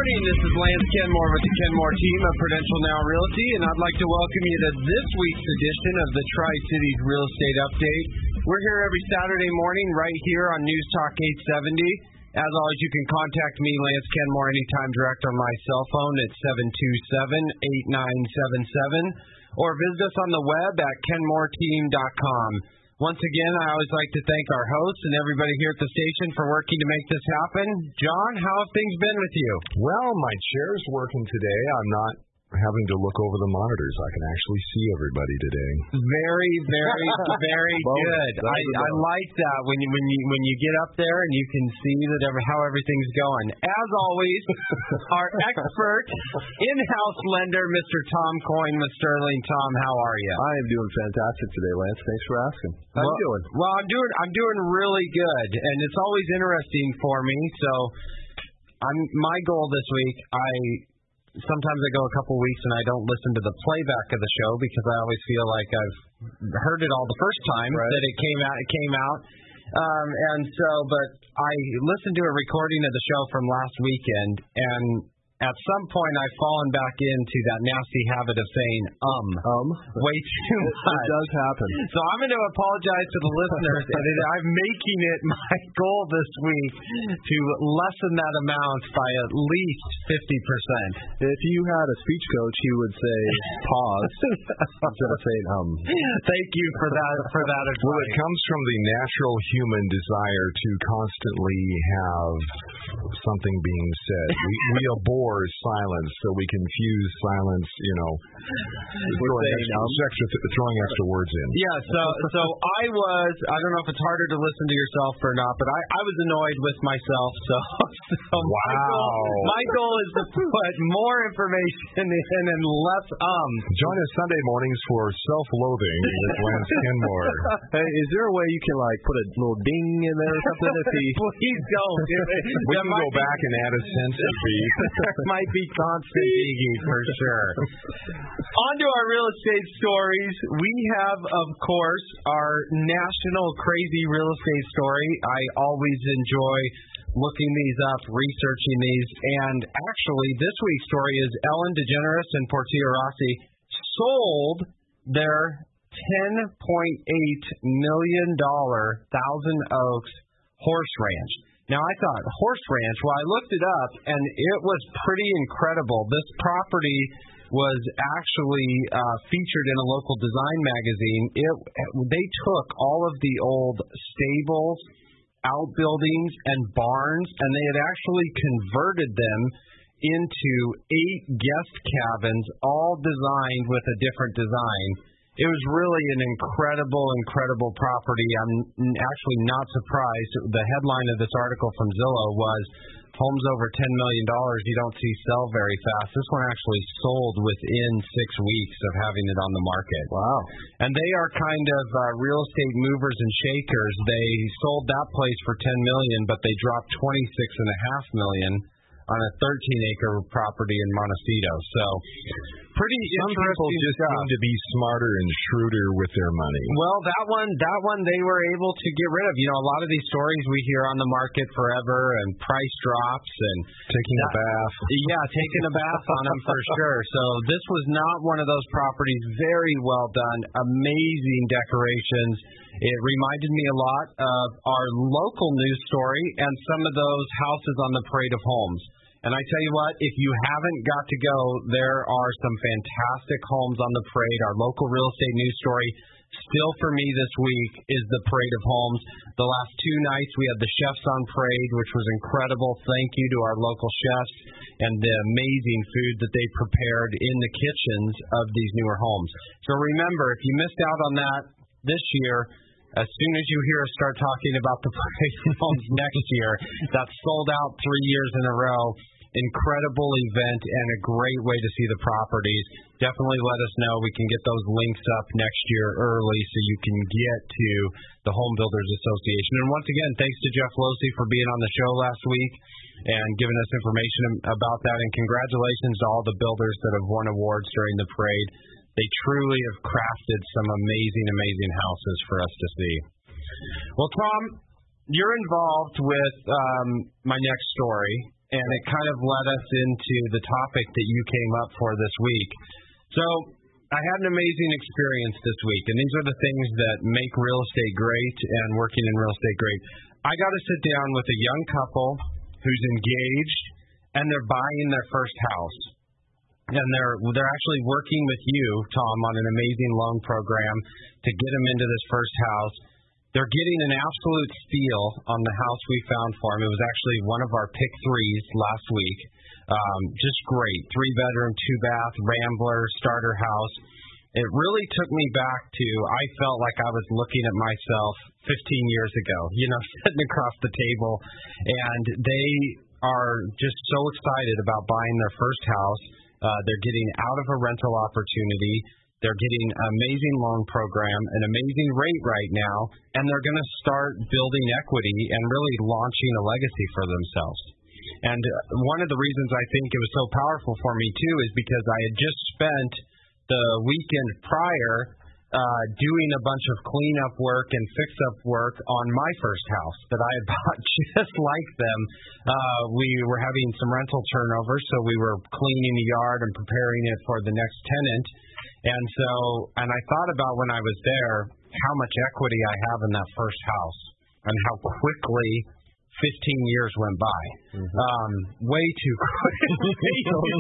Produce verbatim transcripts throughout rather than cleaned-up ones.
morning. This is Lance Kenmore with the Kenmore team of Prudential Now Realty, and I'd like to welcome you to this week's edition of the Tri-Cities Real Estate Update. We're here every Saturday morning right here on News Talk eight seventy. As always, you can contact me, Lance Kenmore, anytime direct on my cell phone at seven two seven, eight nine seven seven, or visit us on the web at kenmore team dot com. Once again, I always like to thank our hosts and everybody here at the station for working to make this happen. John, how have things been with you? Well, my chair's working today. I'm not having to look over the monitors. I can actually see everybody today. Very, very, very well, good. I, I like that when you when you when you get up there and you can see that every, how everything's going. As always, our expert in-house lender, Mister Tom Coyne with Sterling. Tom, how are you? I am doing fantastic today, Lance. Thanks for asking. How well, you doing? Well, I'm doing I'm doing really good, and it's always interesting for me. So, I'm my goal this week. I. Sometimes I go a couple weeks and I don't listen to the playback of the show because I always feel like I've heard it all the first time right. that it came out. It came out, um, and so. But I listened to a recording of the show from last weekend, and at some point I've fallen back into that nasty habit of saying um, um, way too much. It does happen. So I'm going to apologize to the listeners, and it, I'm making it my goal this week to lessen that amount by at least fifty percent. If you had a speech coach, he would say pause instead of saying um. Thank you for that for that advice. Well, it comes from the natural human desire to constantly have something being said. We, we abhor silence, so we confuse silence, you know, throwing extra, extra, throwing extra words in. Yeah, so so I was, I don't know if it's harder to listen to yourself or not, but I, I was annoyed with myself, so, so wow. my, goal, my goal is to put more information in and less um. Join us Sunday mornings for self-loathing with Lance Kenmore. Hey, is there a way you can, like, put a little ding in there or something? If he... Please don't. We can go back and add a census fee. Might be constant digging for sure. On to our real estate stories. We have, of course, our national crazy real estate story. I always enjoy looking these up, researching these, and actually this week's story is Ellen DeGeneres and Portia Rossi sold their ten point eight million dollars Thousand Oaks horse ranch. Now, I thought, horse ranch, well, I looked it up, and it was pretty incredible. This property was actually uh, featured in a local design magazine. It, they took all of the old stables, outbuildings, and barns, and they had actually converted them into eight guest cabins, all designed with a different design. It was really an incredible, incredible property. I'm actually not surprised. The headline of this article from Zillow was, homes over ten million dollars you don't see sell very fast. This one actually sold within six weeks of having it on the market. Wow. And they are kind of uh, real estate movers and shakers. They sold that place for ten million dollars, but they dropped twenty-six point five million dollars on a thirteen acre property in Montecito. So, pretty Some interesting people just stuff. seem to be smarter and shrewder with their money. Well, that one, that one they were able to get rid of. You know, a lot of these stories we hear on the market forever, and price drops, and taking that, a bath. Yeah, taking a bath on them for sure. So this was not one of those properties. Very well done. Amazing decorations. It reminded me a lot of our local news story and some of those houses on the Parade of Homes. And I tell you what, if you haven't got to go, there are some fantastic homes on the Parade. Our local real estate news story, still for me this week, is the Parade of Homes. The last two nights we had the chefs on Parade, which was incredible. Thank you to our local chefs and the amazing food that they prepared in the kitchens of these newer homes. So remember, if you missed out on that this year, as soon as you hear us start talking about the Parade of Homes next year, that's sold out three years in a row. Incredible event and a great way to see the properties. Definitely let us know. We can get those links up next year early so you can get to the Home Builders Association. And once again, thanks to Jeff Losey for being on the show last week and giving us information about that. And congratulations to all the builders that have won awards during the parade. They truly have crafted some amazing, amazing houses for us to see. Well, Tom, you're involved with um, my next story. and it kind of led us into the topic that you came up for this week. So I had an amazing experience this week, and these are the things that make real estate great and working in real estate great. I got to sit down with a young couple who's engaged, and they're buying their first house. And they're they're actually working with you, Tom, on an amazing loan program to get them into this first house. They're getting an absolute steal on the house we found for them. It was actually one of our pick threes last week. Um, just great. Three bedroom, two bath, Rambler, starter house. It really took me back to, I felt like I was looking at myself fifteen years ago, you know, sitting across the table. And they are just so excited about buying their first house. Uh, they're getting out of a rental opportunity. They're getting an amazing loan program, an amazing rate right now, and they're going to start building equity and really launching a legacy for themselves. And one of the reasons I think it was so powerful for me, too, is because I had just spent the weekend prior uh, doing a bunch of cleanup work and fix-up work on my first house that I had bought just like them. Uh, we were having some rental turnover, so we were cleaning the yard and preparing it for the next tenant. And so, and I thought about when I was there how much equity I have in that first house and how quickly fifteen years went by. Mm-hmm. Um, way too quickly.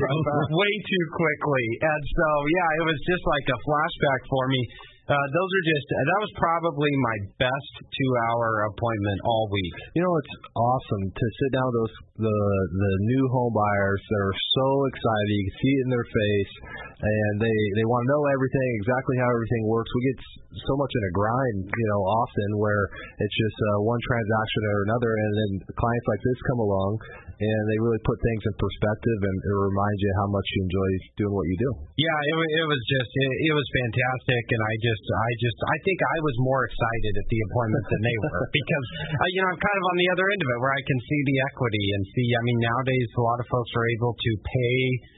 way too quickly. And so, yeah, it was just like a flashback for me. Uh, those are just, that was probably my best two-hour appointment all week. You know, it's awesome to sit down with those the the new home buyers that are so excited. You can see it in their face, and they, they want to know everything, exactly how everything works. We get so much in a grind, you know, often where it's just uh, one transaction or another, and then clients like this come along, and they really put things in perspective, and it reminds you how much you enjoy doing what you do. Yeah, it, it was just, it, it was fantastic, and I just, I just, I think I was more excited at the appointment than they were, because, uh, you know, I'm kind of on the other end of it, where I can see the equity and see, I mean, nowadays a lot of folks are able to pay,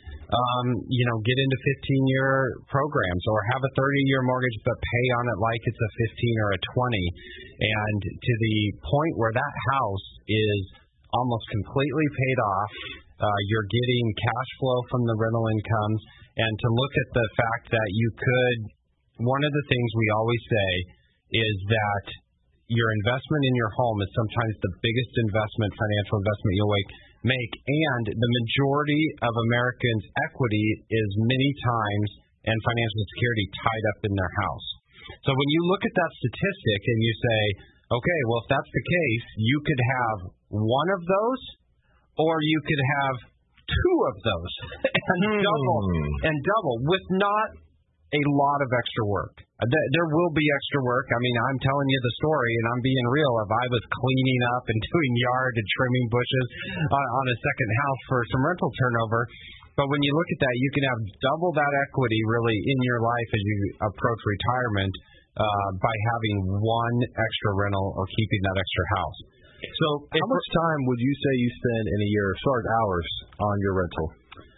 um, you know, get into fifteen-year programs or have a thirty-year mortgage but pay on it like it's a fifteen or a twenty, and to the point where that house is almost completely paid off. Uh, you're getting cash flow from the rental incomes, and to look at the fact that you could, one of the things we always say is that your investment in your home is sometimes the biggest investment, financial investment you'll make, and the majority of Americans' equity is many times and financial security tied up in their house. So when you look at that statistic and you say, okay, well, if that's the case, you could have one of those, or you could have two of those, and hmm. double, and double, with not a lot of extra work. There will be extra work. I mean, I'm telling you the story, and I'm being real. If I was cleaning up and doing yard and trimming bushes on, on a second house for some rental turnover, but when you look at that, you can have double that equity really in your life as you approach retirement uh, by having one extra rental or keeping that extra house. So, how much time would you say you spend in a year, as far as hours, on your rental?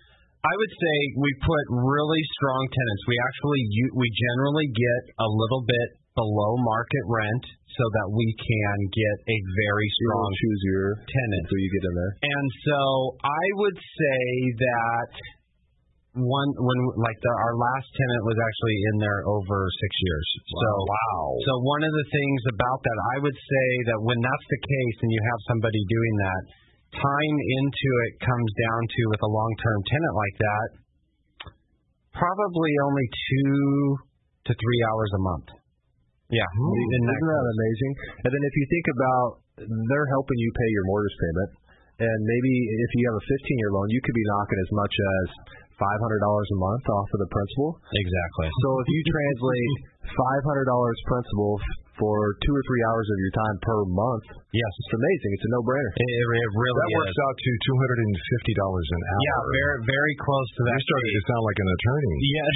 I would say we put really strong tenants. We actually we generally get a little bit below market rent so that we can get a very strong you choose your tenant. So you get in there. And so I would say that one when like the, our last tenant was actually in there over six years. Wow. So wow. So one of the things about that, I would say that when that's the case and you have somebody doing that, time into it comes down to, with a long-term tenant like that, probably only two to three hours a month. Yeah. Ooh, isn't that, that amazing? And then if you think about, they're helping you pay your mortgage payment, and maybe if you have a fifteen-year loan, you could be knocking as much as five hundred dollars a month off of the principal. Exactly. So if you translate five hundred dollars principal for two or three hours of your time per month, yes, it's amazing. It's a no-brainer. It, it really that is. works out to two hundred fifty dollars an hour. Yeah, very, very close to that. You started to sound like an attorney. Yes.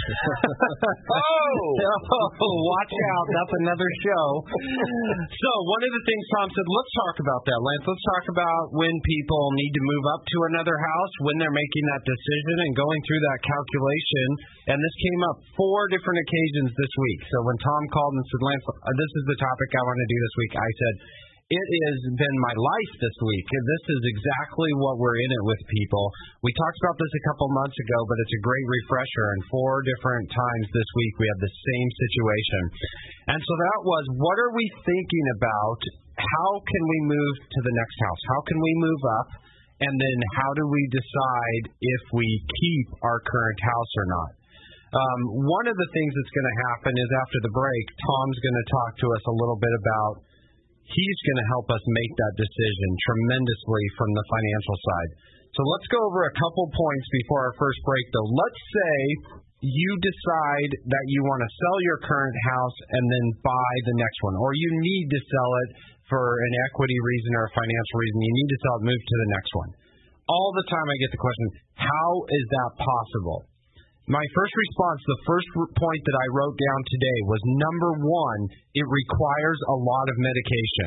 oh! oh! Watch out. That's another show. So one of the things Tom said, let's talk about that, Lance. Let's talk about when people need to move up to another house, when they're making that decision and going through that calculation. And this came up four different occasions this week. So when Tom called and said, Lance, this is the topic I want to do this week, I said, It has been my life this week. This is exactly what we're in it with people. We talked about this a couple months ago, but it's a great refresher. And four different times this week we have the same situation. And so that was, what are we thinking about? How can we move to the next house? How can we move up? And then how do we decide if we keep our current house or not? Um, one of the things that's going to happen is after the break, Tom's going to talk to us a little bit about, he's going to help us make that decision tremendously from the financial side. So let's go over a couple points before our first break, though. Let's say you decide that you want to sell your current house and then buy the next one, or you need to sell it for an equity reason or a financial reason. You need to sell it, move to the next one. All the time I get the question, how is that possible? My first response, the first point that I wrote down today was, number one, it requires a lot of medication.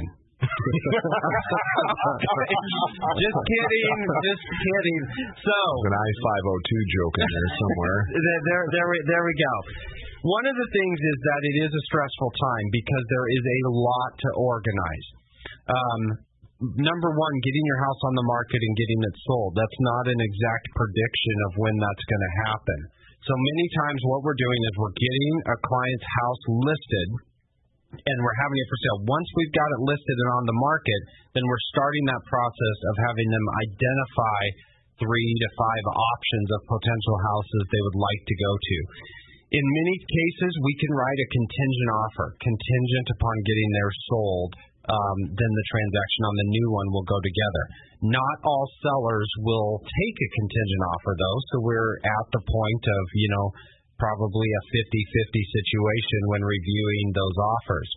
Just kidding, just kidding. So an I five oh two joke in there somewhere. there, there, there, we, there we go. One of the things is that it is a stressful time because there is a lot to organize. Um, number one, getting your house on the market and getting it sold. That's not an exact prediction of when that's going to happen. So many times what we're doing is we're getting a client's house listed and we're having it for sale. Once we've got it listed and on the market, then we're starting that process of having them identify three to five options of potential houses they would like to go to. In many cases, we can write a contingent offer, contingent upon getting theirs sold. Um, then the transaction on the new one will go together. Not all sellers will take a contingent offer, though, so we're at the point of, you know, probably a fifty-fifty situation when reviewing those offers.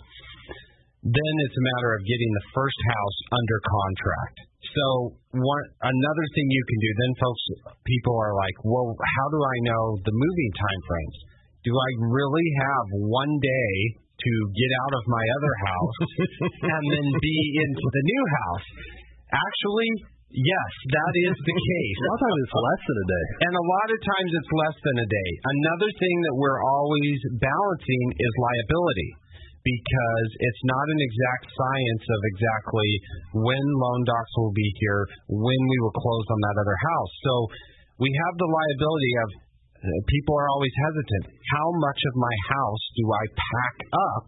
Then it's a matter of getting the first house under contract. So one another thing you can do, then folks, people are like, well, how do I know the moving time frames? Do I really have one day to get out of my other house and then be into the new house? Actually, yes, that is the case. Sometimes it's less than a day. And a lot of times it's less than a day. Another thing that we're always balancing is liability, because it's not an exact science of exactly when loan docs will be here, when we will close on that other house. So we have the liability of, people are always hesitant. How much of my house do I pack up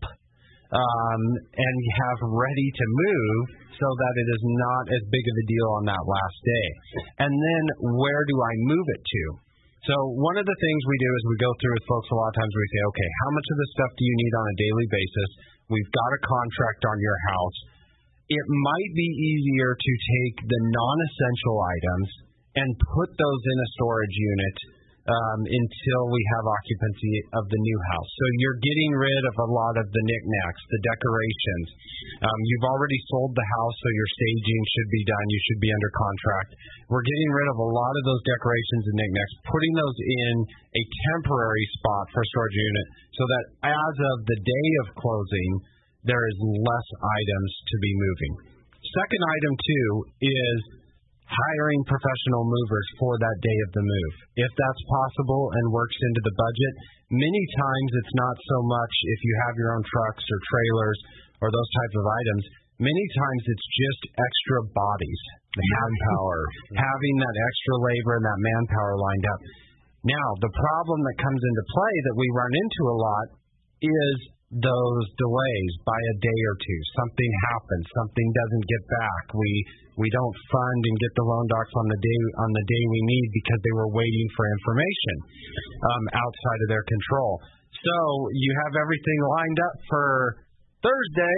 um, and have ready to move so that it is not as big of a deal on that last day? And then where do I move it to? So one of the things we do is we go through with folks a lot of times. We say, okay, how much of this stuff do you need on a daily basis? We've got a contract on your house. It might be easier to take the non-essential items and put those in a storage unit Um, until we have occupancy of the new house. So you're getting rid of a lot of the knickknacks, the decorations. Um, you've already sold the house, so your staging should be done. You should be under contract. We're getting rid of a lot of those decorations and knickknacks, putting those in a temporary spot for storage unit so that as of the day of closing, there is less items to be moving. Second item, too, is hiring professional movers for that day of the move. If that's possible and works into the budget, many times it's not so much if you have your own trucks or trailers or those types of items. Many times it's just extra bodies, the manpower, having that extra labor and that manpower lined up. Now, the problem that comes into play that we run into a lot is those delays by a day or two. Something happens, something doesn't get back. We we don't fund and get the loan docs on the day on the day we need because they were waiting for information um, outside of their control. So you have everything lined up for Thursday,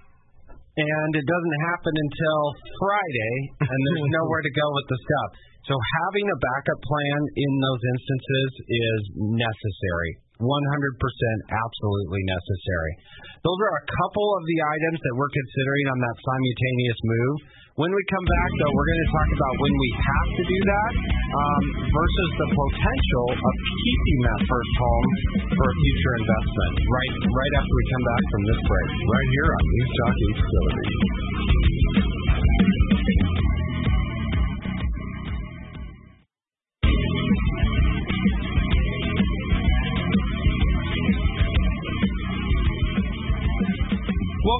and it doesn't happen until Friday, and there's nowhere to go with the stuff. So having a backup plan in those instances is necessary. one hundred percent absolutely necessary. Those are a couple of the items that we're considering on that simultaneous move. When we come back, though, we're going to talk about when we have to do that um, versus the potential of keeping that first home for a future investment. Right, right after we come back from this break, right here on News Talk eight seventy. Welcome back to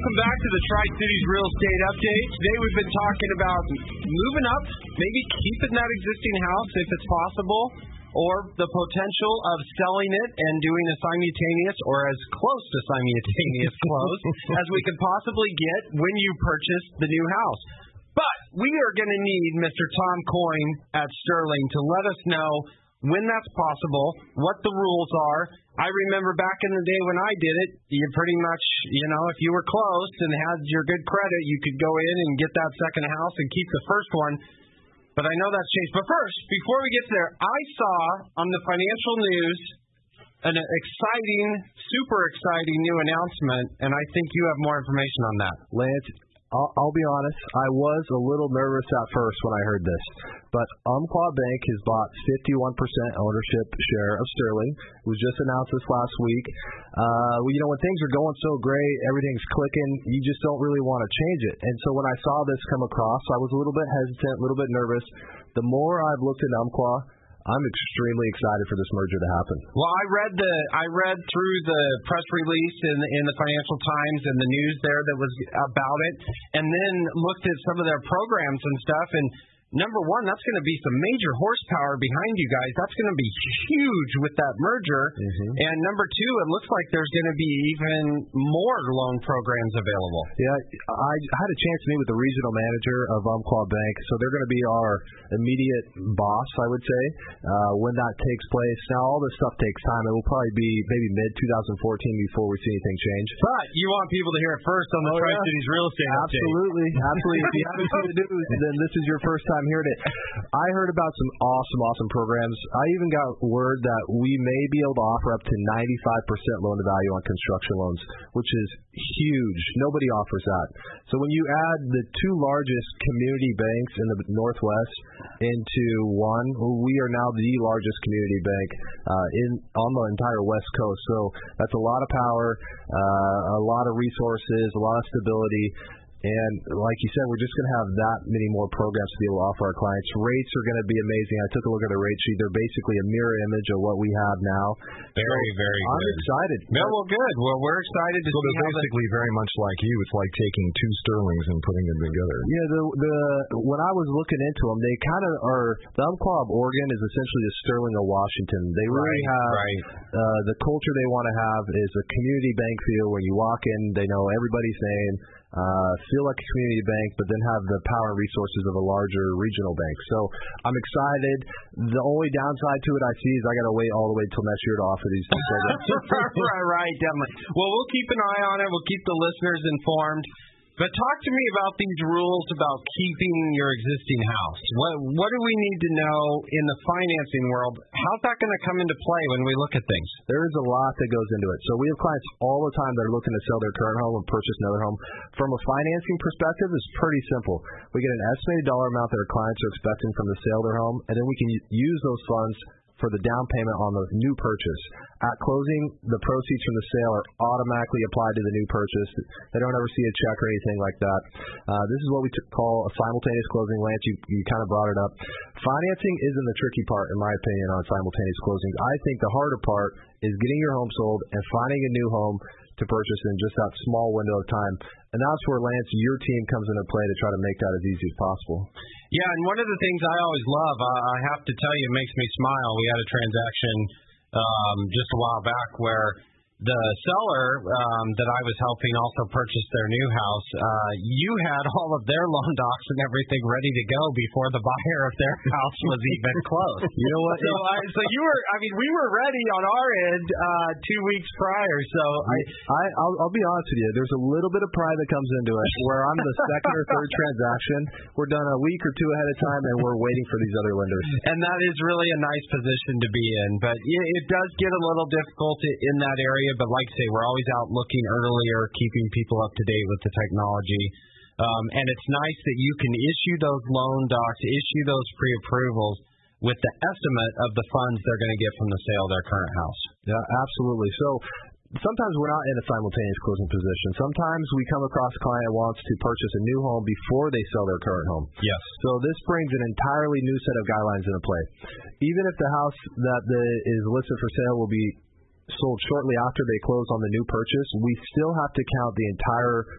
the Tri-Cities Real Estate Update. Today we've been talking about moving up, maybe keeping that existing house if it's possible, or the potential of selling it and doing a simultaneous or as close to simultaneous close as we could possibly get when you purchase the new house. But we are going to need Mister Tom Coyne at Sterling to let us know when that's possible, what the rules are. I remember back in the day when I did it, you pretty much, you know, if you were close and had your good credit, you could go in and get that second house and keep the first one. But I know that's changed. But first, before we get there, I saw on the financial news an exciting, super exciting new announcement, and I think you have more information on that. Lance, I'll, I'll be honest, I was a little nervous at first when I heard this, but Umpqua Bank has bought fifty-one percent ownership share of Sterling. It was just announced this last week. Uh, well, you know, when things are going so great, everything's clicking, you just don't really want to change it. And so when I saw this come across, I was a little bit hesitant, a little bit nervous. The more I've looked at Umpqua, I'm extremely excited for this merger to happen. Well, I read the I read through the press release in in the Financial Times and the news there that was about it, and then looked at some of their programs and stuff. And number one, that's going to be some major horsepower behind you guys. That's going to be huge with that merger. Mm-hmm. And number two, it looks like there's going to be even more loan programs available. Yeah, I had a chance to meet with the regional manager of Umpqua Bank, so they're going to be our immediate boss, I would say, uh, when that takes place. Now, all this stuff takes time. It will probably be maybe mid twenty fourteen before we see anything change. But you want people to hear it first on the oh, Tri-Cities yeah. Real Estate Update. Absolutely. Absolutely. If you haven't seen the news, then this is your first time hearing it. I heard about some awesome, awesome programs. I even got word that we may be able to offer up to ninety-five percent loan to value on construction loans, which is huge. Nobody offers that. So when you add the two largest community banks in the Northwest into one, we are now the largest community bank uh, in on the entire West Coast. So that's a lot of power, uh, a lot of resources, a lot of stability. And like you said, we're just going to have that many more programs to be able to offer our clients. Rates are going to be amazing. I took a look at the rate sheet. They're basically a mirror image of what we have now. Very, so very I'm good. I'm excited. No, well, good. Well, we're excited to so see they're basically the... very much like you. It's like taking two Sterlings and putting them together. Yeah, the the when I was looking into them, they kind of are. The Umpqua of Oregon is essentially the Sterling of Washington. They really right, have right. Uh, the culture they want to have is a community bank feel where you walk in, they know everybody's name. Uh, feel like a community bank, but then have the power and resources of a larger regional bank. So I'm excited. The only downside to it I see is I got to wait all the way till next year to offer these programs. right, right, definitely. Well, we'll keep an eye on it. We'll keep the listeners informed. But talk to me about these rules about keeping your existing house. What what do we need to know in the financing world? How's that going to come into play when we look at things? There is a lot that goes into it. So we have clients all the time that are looking to sell their current home and purchase another home. From a financing perspective, it's pretty simple. We get an estimated dollar amount that our clients are expecting from the sale of their home, and then we can use those funds for the down payment on the new purchase. At closing, the proceeds from the sale are automatically applied to the new purchase. They don't ever see a check or anything like that. Uh, this is what we t- call a simultaneous closing. Lance, you, you kind of brought it up. Financing isn't the tricky part, in my opinion, on simultaneous closings. I think the harder part is getting your home sold and finding a new home to purchase in just that small window of time. And that's where, Lance, your team comes into play to try to make that as easy as possible. Yeah, and one of the things I always love, uh, I have to tell you, it makes me smile. We had a transaction um, just a while back where the seller um, that I was helping also purchase their new house, uh, you had all of their loan docs and everything ready to go before the buyer of their house was even close. You know what? So, I, so you were, I mean, we were ready on our end uh, two weeks prior. So I, I I'll, I'll be honest with you. There's a little bit of pride that comes into it. Where I'm the second or third transaction, we're done a week or two ahead of time, and we're waiting for these other lenders. And that is really a nice position to be in. But it, it does get a little difficult in that area. But like I say, we're always out looking earlier, keeping people up to date with the technology. Um, and it's nice that you can issue those loan docs, issue those pre-approvals with the estimate of the funds they're going to get from the sale of their current house. Yeah, absolutely. So sometimes we're not in a simultaneous closing position. Sometimes we come across a client who wants to purchase a new home before they sell their current home. Yes. So this brings an entirely new set of guidelines into play. Even if the house that the, is listed for sale will be sold shortly after they close on the new purchase, we still have to count the entire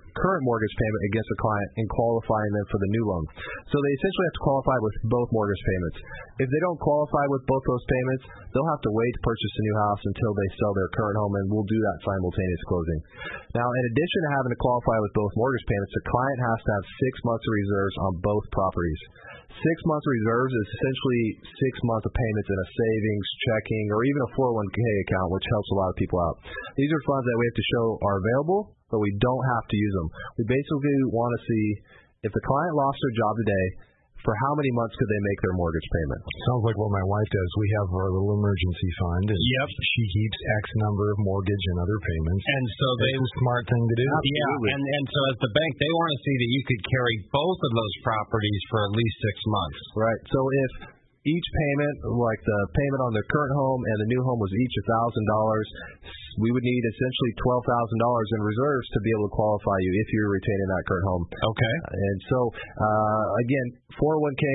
current mortgage payment against a client and qualifying them for the new loan. So they essentially have to qualify with both mortgage payments. If they don't qualify with both those payments, they'll have to wait to purchase a new house until they sell their current home, and we'll do that simultaneous closing. Now, in addition to having to qualify with both mortgage payments, the client has to have six months of reserves on both properties. Six months of reserves is essentially six months of payments in a savings, checking, or even a four oh one k account, which helps a lot of people out. These are funds that we have to show are available, but we don't have to use them. We basically want to see if the client lost their job today, for how many months could they make their mortgage payment? Sounds like what my wife does. We have our little emergency fund, and yep. she keeps X number of mortgage and other payments. And so they, it's a smart thing to do. Yeah, and, and so as the bank, they want to see that you could carry both of those properties for at least six months. Right. So if each payment, like the payment on the current home and the new home, was each one thousand dollars, we would need essentially twelve thousand dollars in reserves to be able to qualify you if you're retaining that current home. Okay. And so, uh, again, four oh one k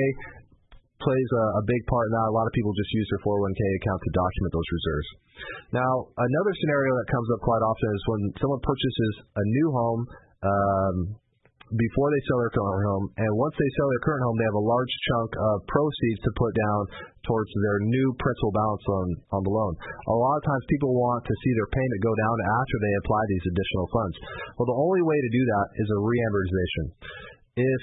plays a, a big part in that. A lot of people just use their four oh one k account to document those reserves. Now, another scenario that comes up quite often is when someone purchases a new home um, before they sell their current home, and once they sell their current home, they have a large chunk of proceeds to put down towards their new principal balance on, on the loan. A lot of times people want to see their payment go down after they apply these additional funds. Well, the only way to do that is a reamortization. If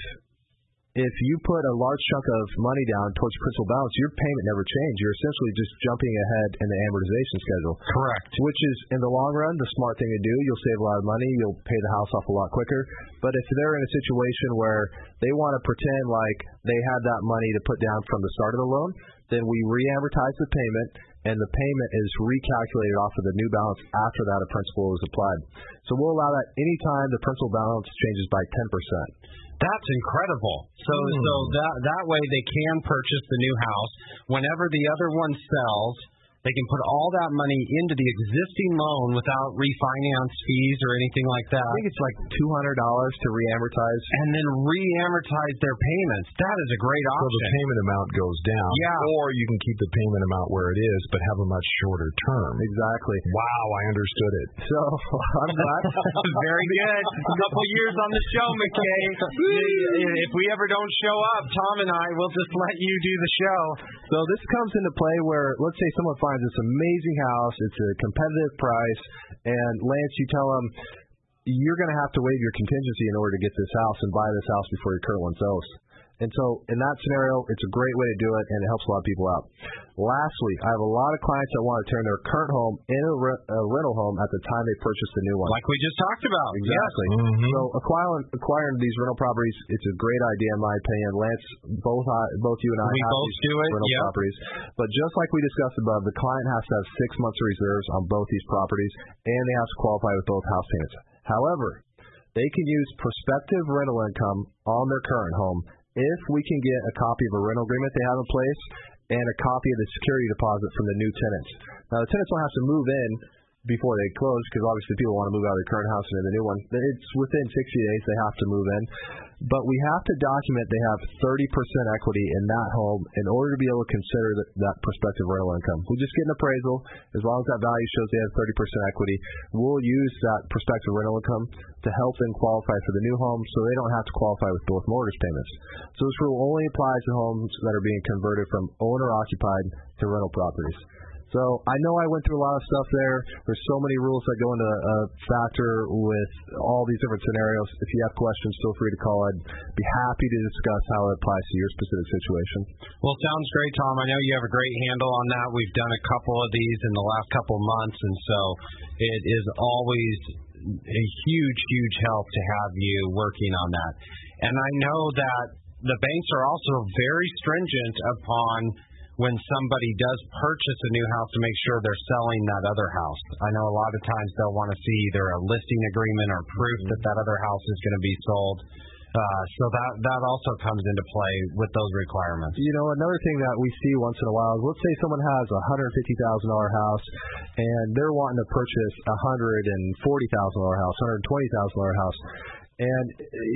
If you put a large chunk of money down towards principal balance, your payment never changed. You're essentially just jumping ahead in the amortization schedule. Correct. Which is, in the long run, the smart thing to do. You'll save a lot of money. You'll pay the house off a lot quicker. But if they're in a situation where they want to pretend like they had that money to put down from the start of the loan, then we re-amortize the payment, and the payment is recalculated off of the new balance after that a principal is applied. So we'll allow that anytime the principal balance changes by ten percent. That's incredible. So mm. so that that way they can purchase the new house. Whenever the other one sells, they can put all that money into the existing loan without refinance fees or anything like that. I think it's like two hundred dollars to reamortize. And then reamortize their payments. That is a great option. So the payment amount goes down. Yeah. Or you can keep the payment amount where it is, but have a much shorter term. Exactly. Wow, I understood it. So, I'm glad. Very good. A couple years on the show, McKay. If we ever don't show up, Tom and I will just let you do the show. So this comes into play where, let's say someone finds this amazing house, it's a competitive price, and Lance, you tell them you're going to have to waive your contingency in order to get this house and buy this house before your current one sells. And so in that scenario, it's a great way to do it, and it helps a lot of people out. Lastly, I have a lot of clients that want to turn their current home into a, re- a rental home at the time they purchase the new one. Like we just talked about. Exactly. Yes. Mm-hmm. So acquiring, acquiring these rental properties, it's a great idea in my opinion. Lance, both I, both you and I we have both these do it. rental Yep. properties. But just like we discussed above, the client has to have six months of reserves on both these properties, and they have to qualify with both house payments. However, they can use prospective rental income on their current home if we can get a copy of a rental agreement they have in place and a copy of the security deposit from the new tenants. Now, the tenants don't have to move in before they close, because obviously people want to move out of their current house and into the new one. It's within sixty days they have to move in. But we have to document they have thirty percent equity in that home in order to be able to consider that, that prospective rental income. We just get an appraisal. As long as that value shows they have thirty percent equity, we'll use that prospective rental income to help them qualify for the new home so they don't have to qualify with both mortgage payments. So this rule only applies to homes that are being converted from owner-occupied to rental properties. So I know I went through a lot of stuff there. There's so many rules that go into a factor with all these different scenarios. If you have questions, feel free to call. I'd be happy to discuss how it applies to your specific situation. Well, sounds great, Tom. I know you have a great handle on that. We've done a couple of these in the last couple of months, and so it is always a huge, huge help to have you working on that. And I know that the banks are also very stringent upon when somebody does purchase a new house to make sure they're selling that other house. I know a lot of times they'll want to see either a listing agreement or proof that that other house is going to be sold. Uh, so that that also comes into play with those requirements. You know, another thing that we see once in a while is, let's say someone has a one hundred fifty thousand dollars house and they're wanting to purchase a one hundred forty thousand dollars house, one hundred twenty thousand dollars house. And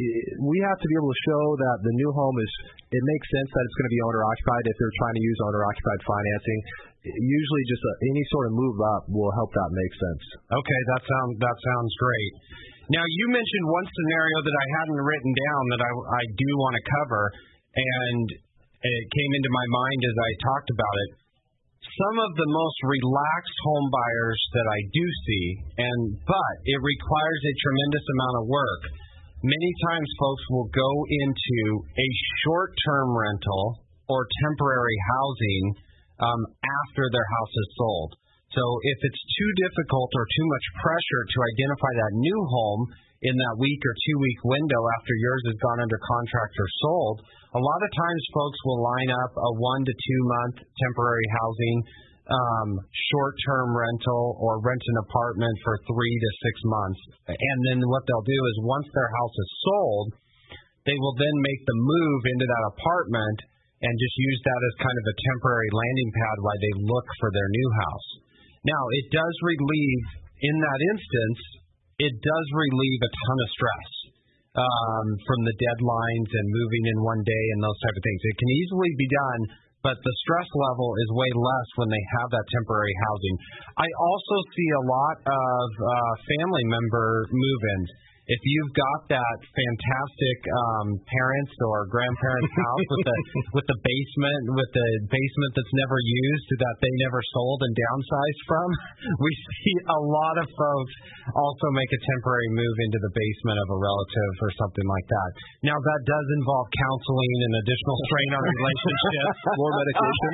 we have to be able to show that the new home is, it makes sense that it's going to be owner-occupied if they're trying to use owner-occupied financing. Usually just a, any sort of move up will help that make sense. Okay, that sounds that sounds great. Now, you mentioned one scenario that I hadn't written down that I, I do want to cover, and it came into my mind as I talked about it. Some of the most relaxed home buyers that I do see, and but it requires a tremendous amount of work. Many times folks will go into a short-term rental or temporary housing um, after their house is sold. So if it's too difficult or too much pressure to identify that new home in that week or two-week window after yours has gone under contract or sold, a lot of times folks will line up a one to two-month temporary housing, um, short-term rental, or rent an apartment for three to six months. And then what they'll do is once their house is sold, they will then make the move into that apartment and just use that as kind of a temporary landing pad while they look for their new house. Now, it does relieve, in that instance, it does relieve a ton of stress um, from the deadlines and moving in one day and those type of things. It can easily be done, but the stress level is way less when they have that temporary housing. I also see a lot of uh, family member move-ins. If you've got that fantastic um, parents or grandparents' house with the with the basement with the basement that's never used that they never sold and downsized from, we see a lot of folks also make a temporary move into the basement of a relative or something like that. Now that does involve counseling and additional strain on relationships, more medication.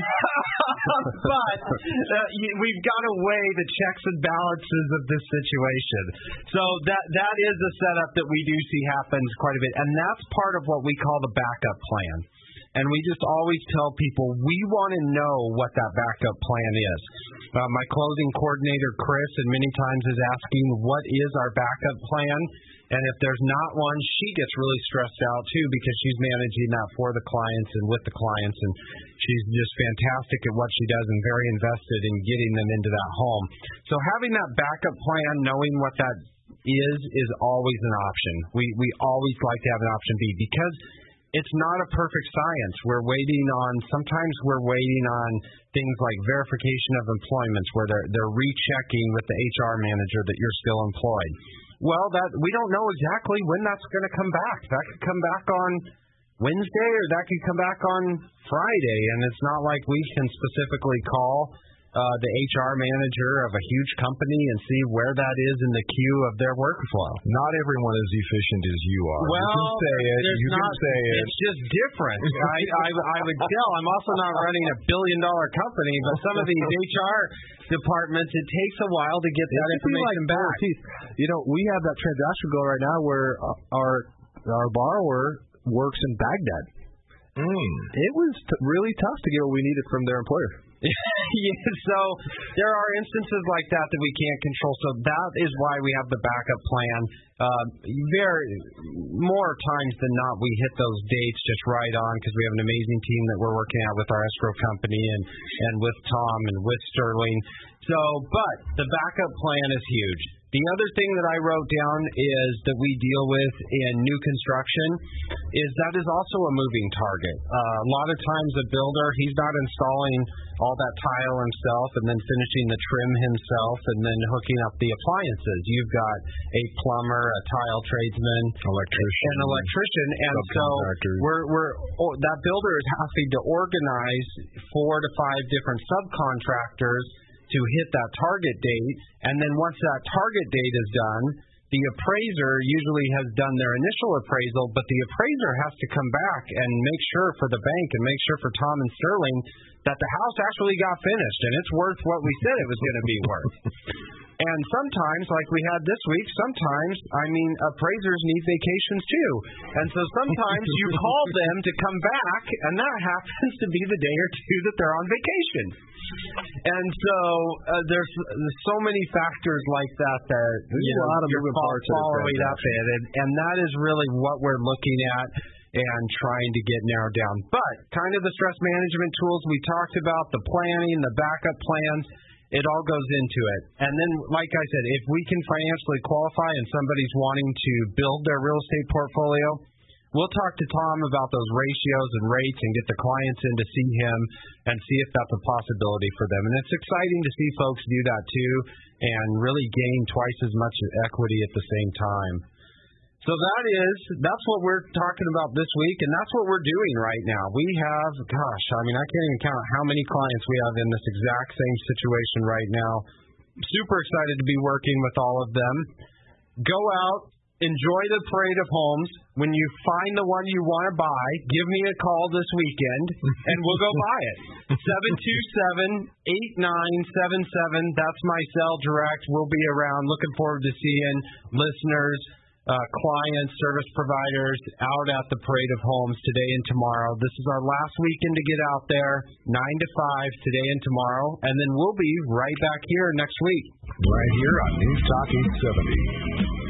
but uh, we've got to weigh the checks and balances of this situation. So that that is a setup that we do see happens quite a bit, and that's part of what we call the backup plan. And we just always tell people we want to know what that backup plan is. Uh, my closing coordinator, Chris, and many times is asking, what is our backup plan? And if there's not one, she gets really stressed out, too, because she's managing that for the clients and with the clients. And she's just fantastic at what she does and very invested in getting them into that home. So having that backup plan, knowing what that is, is always an option. We, we always like to have an option B because it's not a perfect science. We're waiting on, sometimes we're waiting on things like verification of employment where they're, they're rechecking with the H R manager that you're still employed. Well, that we don't know exactly when that's going to come back. That could come back on Wednesday or that could come back on Friday, and it's not like we can specifically call Uh, the H R manager of a huge company and see where that is in the queue of their workflow. Not everyone is efficient as you are. Well, you can say it. You not, can say it. It's just different. I, I, I would tell. I'm also not running a billion dollar company, but some of these H R departments, it takes a while to get that information like back. You know, we have that transaction going right now where our our borrower works in Baghdad. Mm. It was t- really tough to get what we needed from their employer. Yeah, so there are instances like that that we can't control. So that is why we have the backup plan. Uh, very more times than not, we hit those dates just right on because we have an amazing team that we're working out with our escrow company and and with Tom and with Sterling. So, but the backup plan is huge. The other thing that I wrote down is that we deal with in new construction is that is also a moving target. Uh, a lot of times a builder, he's not installing all that tile himself and then finishing the trim himself and then hooking up the appliances. You've got a plumber, a tile tradesman, electrician, an electrician, and so we're we're oh, that builder is having to organize four to five different subcontractors to hit that target date, and then once that target date is done, the appraiser usually has done their initial appraisal, but the appraiser has to come back and make sure for the bank and make sure for Tom and Sterling that the house actually got finished and it's worth what we said it was going to be worth. And sometimes, like we had this week, sometimes, I mean, appraisers need vacations too. And so sometimes you call them to come back, and that happens to be the day or two that they're on vacation. And so uh, there's, there's so many factors like that that there's you know, a lot of moving parts following up in, and, and that is really what we're looking at and trying to get narrowed down. But kind of the stress management tools we talked about, the planning, the backup plans, it all goes into it. And then, like I said, if we can financially qualify and somebody's wanting to build their real estate portfolio, we'll talk to Tom about those ratios and rates and get the clients in to see him and see if that's a possibility for them. And it's exciting to see folks do that too and really gain twice as much equity at the same time. So that is, that's what we're talking about this week, and that's what we're doing right now. We have, gosh, I mean, I can't even count how many clients we have in this exact same situation right now. Super excited to be working with all of them. Go out, enjoy the parade of homes. When you find the one you want to buy, give me a call this weekend, and we'll go buy it. seven two seven, eight nine seven seven, that's my cell direct. We'll be around. Looking forward to seeing listeners, Uh, clients, service providers out at the Parade of Homes today and tomorrow. This is our last weekend to get out there, nine to five today and tomorrow, and then we'll be right back here next week. Right here on News Talk eight seventy.